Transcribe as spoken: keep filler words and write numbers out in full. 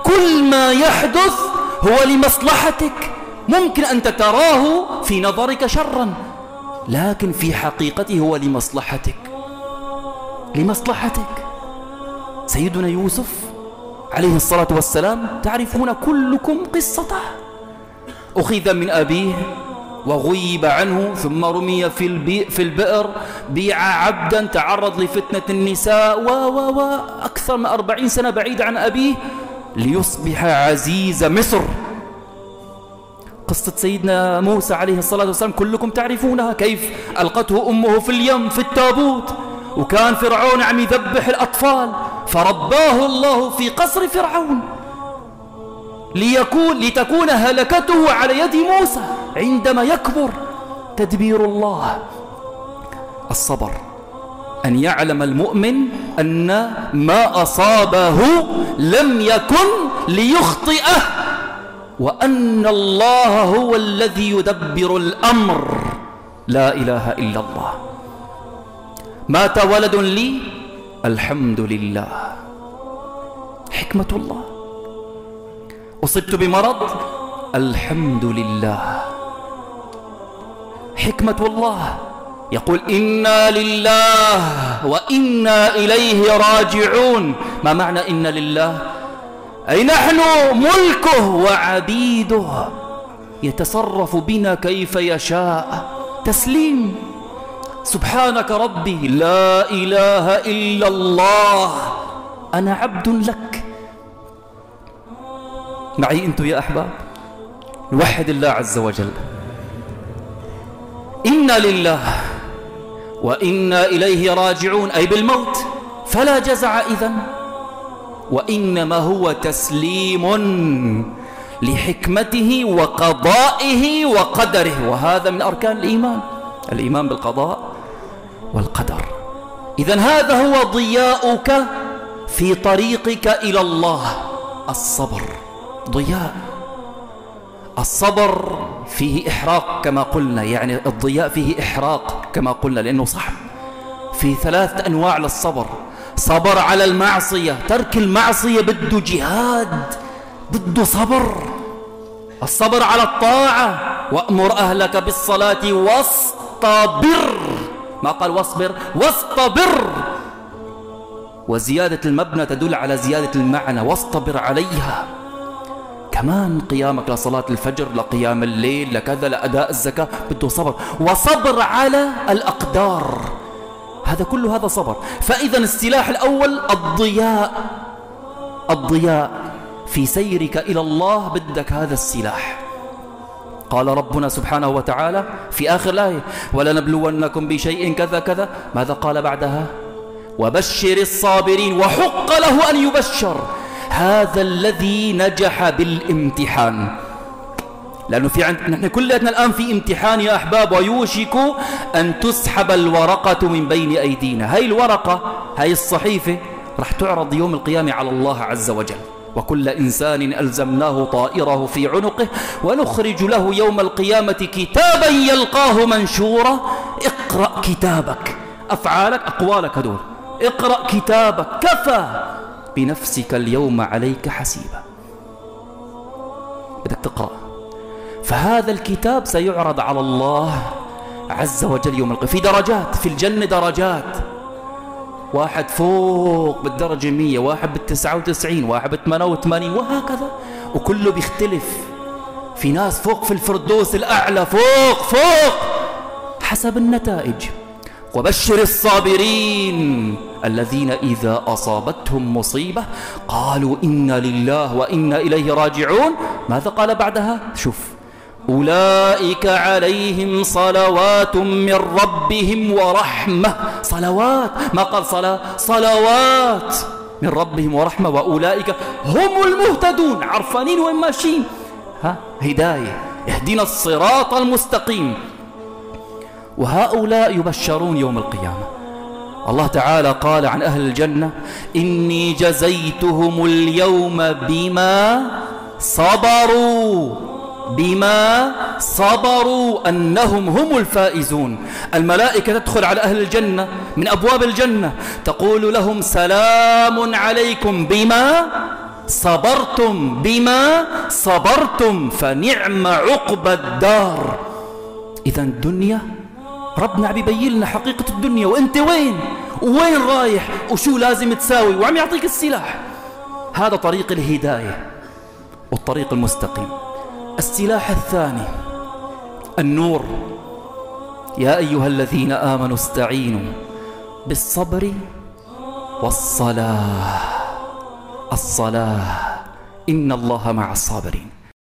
كل ما يحدث هو لمصلحتك. ممكن أن تراه في نظرك شرا، لكن في حقيقته هو لمصلحتك، لمصلحتك. سيدنا يوسف عليه الصلاة والسلام تعرفون كلكم قصته، أخذ من أبيه وغيب عنه، ثم رمي في, البي في البئر، بيع عبدا، تعرض لفتنة النساء و و و أكثر من أربعين سنة بعيد عن أبيه ليصبح عزيز مصر. قصة سيدنا موسى عليه الصلاة والسلام كلكم تعرفونها، كيف ألقته أمه في اليم في التابوت، وكان فرعون عم يذبح الأطفال فرباه الله في قصر فرعون ليكون لتكون هلكته على يد موسى عندما يكبر. تدبير الله. الصبر، أن يعلم المؤمن أن ما أصابه لم يكن ليخطئه، وأن الله هو الذي يدبر الأمر. لا إله إلا الله. مات ولد لي، الحمد لله، حكمة الله. أصبت بمرض، الحمد لله، حكمة الله. يقول إنا لله وإنا إليه راجعون. ما معنى إنا لله؟ أي نحن ملكه وعبيده، يتصرف بنا كيف يشاء. تسليم. سبحانك ربي لا إله إلا الله، أنا عبد لك. معي أنتم يا أحباب، نوحد الله عز وجل. إنا لله وإنا إليه راجعون، أي بالموت، فلا جزع إذن، وإنما هو تسليم لحكمته وقضائه وقدره، وهذا من أركان الإيمان، الإيمان بالقضاء والقدر. إذن هذا هو ضياؤك في طريقك إلى الله، الصبر. ضياء. الصبر فيه إحراق كما قلنا، يعني الضياء فيه إحراق كما قلنا، لأنه صح. في ثلاث أنواع للصبر. صبر على المعصية، ترك المعصية بده جهاد، بده صبر. الصبر على الطاعة، وأمر أهلك بالصلاة واصطبر، ما قال واصبر، واصطبر. وزيادة المبنى تدل على زيادة المعنى، واصطبر عليها. كمان قيامك لصلاة الفجر، لقيام الليل، لكذا، لأداء الزكاة، بده صبر. وصبر على الأقدار، هذا كله هذا صبر. فإذا السلاح الأول الضياء. الضياء في سيرك إلى الله بدك هذا السلاح. قال ربنا سبحانه وتعالى في آخر الآية ولنبلونكم بشيء كذا كذا. ماذا قال بعدها؟ وبشر الصابرين. وحق له أن يبشر هذا الذي نجح بالامتحان، لأنه في عند نحن كلنا الآن في امتحان يا أحباب، ويوشك أن تسحب الورقة من بين أيدينا. هاي الورقة، هاي الصحيفة رح تعرض يوم القيامة على الله عز وجل. وكل إنسان ألزمناه طائره في عنقه ونخرج له يوم القيامة كتابا يلقاه منشورا اقرأ كتابك. أفعالك، أقوالك هدول، اقرأ كتابك كفى بنفسك اليوم عليك حسيبا. بدك تقرأ. فهذا الكتاب سيعرض على الله عز وجل يوم القيامة في درجات. في الجنة درجات، واحد فوق بالدرجة مية، واحد بالتسعة وتسعين، واحد بالثمانية وثمانين، وهكذا، وكله بيختلف. في ناس فوق في الفردوس الأعلى، فوق فوق حسب النتائج. وبشر الصابرين الذين إذا أصابتهم مصيبة قالوا إنا لله وإنا إليه راجعون. ماذا قال بعدها؟ شوف، أولئك عليهم صلوات من ربهم ورحمة. صلوات، ما قال صلاة، صلوات من ربهم ورحمة، وأولئك هم المهتدون. عرفانين وين ماشيين، ها، هداية، اهدنا الصراط المستقيم. وهؤلاء يبشرون يوم القيامة. الله تعالى قال عن أهل الجنة إني جزيتهم اليوم بما صبروا، بما صبروا أنهم هم الفائزون. الملائكة تدخل على أهل الجنة من أبواب الجنة تقول لهم سلام عليكم بما صبرتم بما صبرتم فنعم عقبى الدار. إذا الدنيا ربنا عم يبين لنا حقيقة الدنيا، وأنت وين وين رايح وشو لازم تساوي، وعم يعطيك السلاح. هذا طريق الهداية والطريق المستقيم. السلاح الثاني النور. يا أيها الذين آمنوا استعينوا بالصبر والصلاة. الصلاة إن الله مع الصابرين.